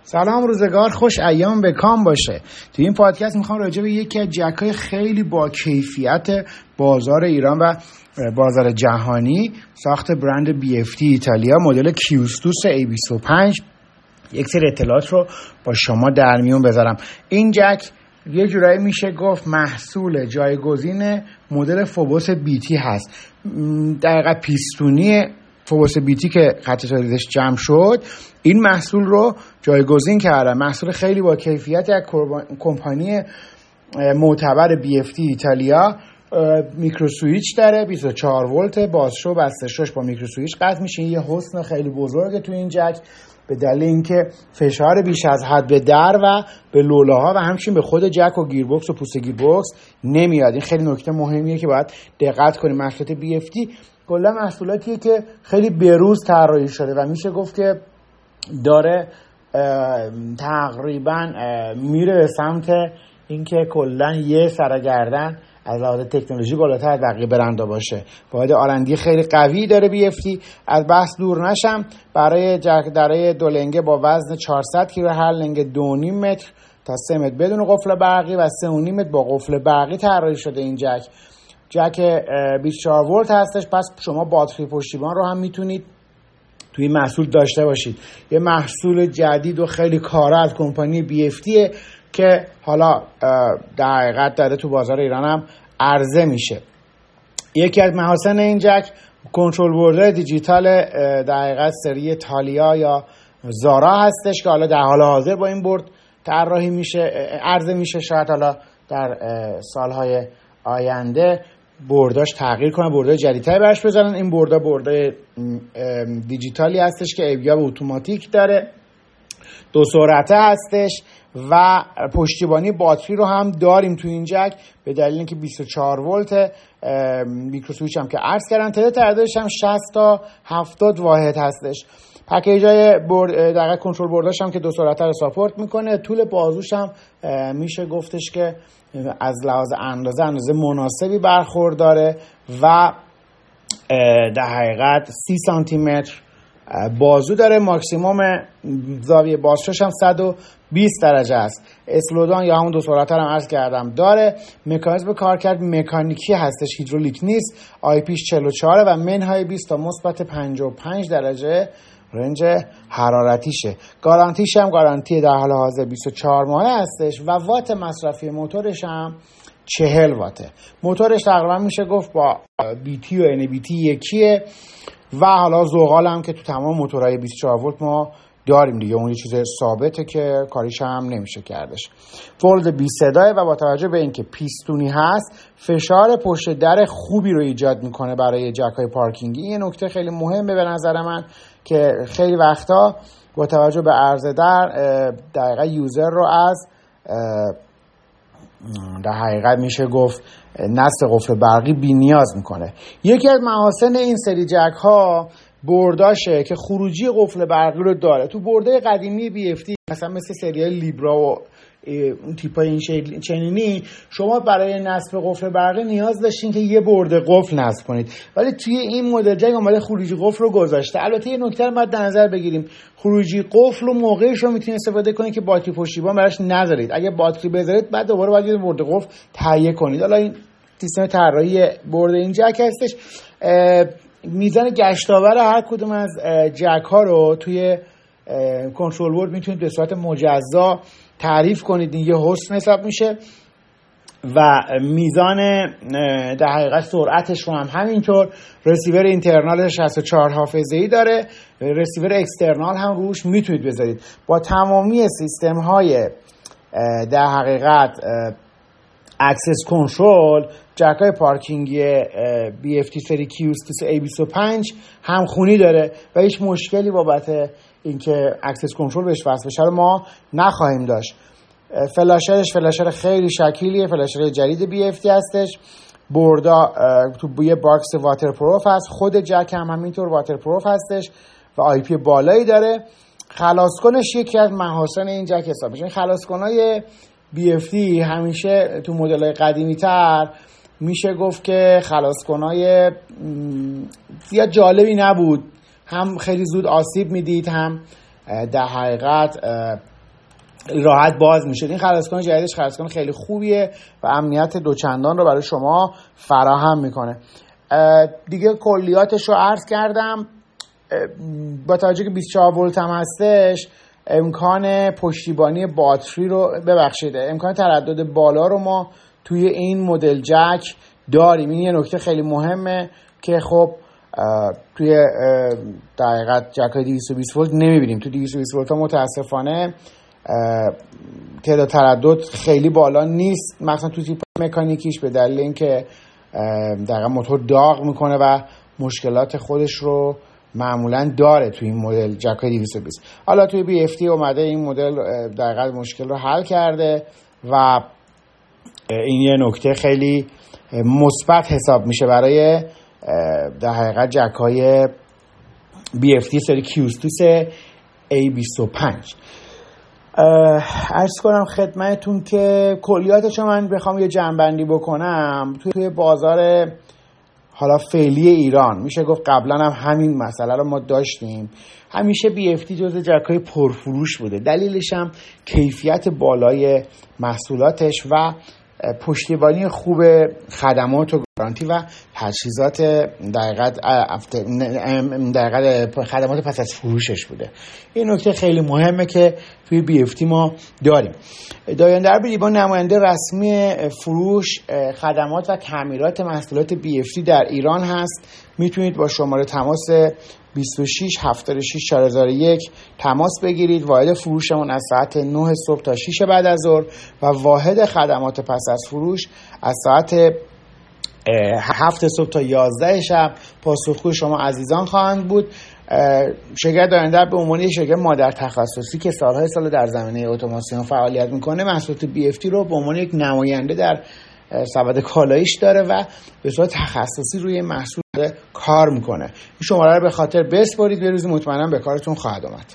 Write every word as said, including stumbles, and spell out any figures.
سلام، روزگار خوش، ایام به کام باشه. تو این پادکست میخوام راجع به یکی از جک‌های خیلی با کیفیت بازار ایران و بازار جهانی ساخت برند بی اف تی ایتالیا مدل کیوستوس ای بیست و پنج یک سری اطلاعات رو با شما در میون بذارم. این جک یه جورایی میشه گفت محصول جایگزین مدل فوبوس بی تی هست. دقیقاً پیستونی فوبوس بی تی که خط تولیدش جمع شد این محصول رو جایگزین کرده. محصول خیلی با کیفیت از کمپانی معتبر بی اف تی ایتالیا. میکرو سویچ داره، بیست و چهار ولت، بازشو و بسته‌شوش با میکرو سویچ قطع میشه. یه حسن خیلی بزرگه تو این جک به دلیل اینکه فشار بیش از حد به در و به لولاها و همچنین به خود جک و گیربکس و پوست گیربکس نمیاد. این خیلی نکته مهمیه که باید دقت کنیم. محصولات بی اف تی کلا محصولاتیه که خیلی بروز طراحی شده و میشه گفت که داره تقریبا میره به سمت اینکه کلا یه سرگردن از لحاظ تکنولوژی بالاتر از بقیه برندا باشه. واحد آرندی خیلی قوی داره بی اف تی. از بحث دور نشم، برای جک درای دو لنگه با وزن چهارصد کیلو، هر لنگه دو و نیم متر تا سه متر بدون قفل برقی و سه و نیم متر با قفل برقی طراحی شده. این جک جک بیست و چهار ولت هستش، پس شما باتری پشتیبان رو هم میتونید توی محصول داشته باشید. یه محصول جدید و خیلی کاره از کمپانی بی اف تیه که حالا در حقیقت داره تو بازار ایران هم عرضه میشه. یکی از محاسن این جک کنترل بورد دیجیتال در حقیقت سری تالیا یا زارا هستش که حالا در حال حاضر با این بورد طراحی میشه، عرضه میشه. شاید حالا در سالهای آینده بورداش تغییر کنه، بوردای جدیدتری برش بزنن. این بوردا بوردای دیجیتالی هستش که ایبیاب اتوماتیک داره، دو سرعته هستش و پشتیبانی باتری رو هم داریم تو این جک به دلیل اینکه بیست و چهار ولت. میکرو سویچ هم که عرض کردن، تعداد تعدادش هم شصت تا هفتاد واحد هستش. پکیجای بورد دقیقاً کنترل بورداش هم که دو سرعته رو ساپورت میکنه. طول بازوش هم میشه گفتش که از لحاظ اندازه اندازه مناسبی برخورداره و در حقیقت سی سانتی متر بازو داره. ماکسیموم زاویه بازشش هم صد و بیست درجه است. اسلودان یا همون دو سرعته هم عرض کردم داره. مکانیزم کارکرد مکانیکی هستش، هیدرولیک نیست. آی پیش چهل و چهار و منهای بیست تا مثبت پنجاه و پنج درجه رنج حرارتیشه. گارانتیش هم گارانتی در حال حاضر بیست و چهار ماهه هستش و وات مصرفی موتورش هم چهل واته. موتورش تقریبا میشه گفت با بی تی و ان بی تی یکیه و حالا زغال هم که تو تمام موتورهای بیست و چهار ولت ما داریم دیگه، اون یه چیز ثابته که کاریش هم نمیشه کردش. فولد بی صدای و با توجه به اینکه پیستونی هست فشار پشت در خوبی رو ایجاد میکنه برای جک‌های پارکینگی. این نکته خیلی مهمه به نظر من که خیلی وقتا با توجه به عرضه در دقیقا یوزر رو از در حقیقت میشه گفت نصب قفل برقی بی نیاز میکنه. یکی از محاسن این سری جک ها برداشه که خروجی قفل برقی رو داره. تو برده قدیمی بی اف تی مثلا مثل سریال لیبرا و اون تیپای این شکل چنینی شما برای نصب قفل برقی نیاز داشتین که یه برده قفل نصب کنید، ولی توی این مدل جک اومده خروجی قفل رو گذاشته. البته یه نکته رو باید در نظر بگیریم، خروجی قفل رو موقعش رو میتونید استفاده کنید که باتری پشتیبان براش نذارید. اگه باتری بذارید بعد دوباره باید یه برده قفل تهیه کنید. حالا این سیستم طراحی برد این جک هستش. میزان گشتاور هر کدوم از جک ها رو توی کنترل بورد میتونید به صورت مجزا تعریف کنید، این یه حسن حساب میشه و میزان در حقیقت سرعتش رو هم همینطور. رسیور اینترنال شصت و چهار حافظه‌ای داره، رسیور اکسترنال هم روش میتونید بذارید. با تمامی سیستم های در حقیقت اکسس کنترل جک‌های پارکینگی بی اف تی سری کیوستوس ای بیست و پنج هم خونی داره و هیچ مشکلی بابت اینکه اکسس کنترل بهش وصل بشه ما نخواهیم داشت. فلاشرش فلاشر خیلی شکیلیه، فلاشر جدید بی اف تی هستش. بردا تو یه باکس واترپروف هست، خود جک هم همینطور واترپروف هستش و آی پی بالایی داره. خلاصکنش یکی از محاسن این جک حساب میشه. خلاصکنای بی اف تی همیشه تو مدل‌های قدیمی‌تر میشه گفت که خلاصکنای زیاد جالبی نبود، هم خیلی زود آسیب میدید، هم در حقیقت راحت باز میشه. این خلاصکن جدیدش خلاصکن خیلی خوبیه و امنیت دوچندان رو برای شما فراهم میکنه. دیگه کلیاتش رو عرض کردم. با توجه که بیست و چهار ولت هم هستش، امکان پشتیبانی باتری رو ببخشید امکان تردد بالا رو ما توی این مدل جک داریم. این یه نکته خیلی مهمه که خب توی در حقیقت جک های دویست و بیست ولت نمیبینیم. تو دویست و بیست ولت ها متاسفانه تعداد تردد خیلی بالا نیست، مثلا تو تیپ مکانیکیش، به دلیل اینکه در موتور داغ میکنه و مشکلات خودش رو معمولا داره توی این مدل جک های دویست و بیست. حالا توی بی اف تی اومده این مدل در حقیقت مشکل رو حل کرده و این یه نکته خیلی مثبت حساب میشه برای در حقیقت جک های بی اف تی سری کیوستوس ای بیست و پنج. عرض کنم خدمتون که کلیاتش من بخوام یه جنبندی بکنم، توی بازار حالا فعلی ایران میشه گفت قبلا هم همین مسئله رو ما داشتیم. همیشه بی اف تی جزو جک‌های پرفروش بوده. دلیلش هم کیفیت بالای محصولاتش و پشتیبانی خوب خدمات و گارانتی و تجهیزات دقیقاً دقیقاً خدمات پس از فروشش بوده. این نکته خیلی مهمه که توی بی اف تی ما داریم. دایندر بیبا نماینده رسمی فروش خدمات و تعمیرات محصولات بی اف تی در ایران هست. میتونید با شماره تماس بیست و شش هفتاد و شش چهار هزار و یک تماس بگیرید. واحد فروشمون از ساعت نه صبح تا شش بعد از ظهر و واحد خدمات پس از فروش از ساعت هفت صبح تا یازده شب پاسخگوی شما عزیزان خواهند بود. شرکت دایندر به عنوان یک شرکت مادر تخصصی که سالهای سال در زمینه اتوماسیون فعالیت میکنه، محصولات بی اف تی رو به عنوان یک نماینده در سبد کالاییش داره و به صورت تخصصی روی محصول کار میکنه. این شماره رو به خاطر بسپارید، به روزی مطمئنا به کارتون خواهد آمد.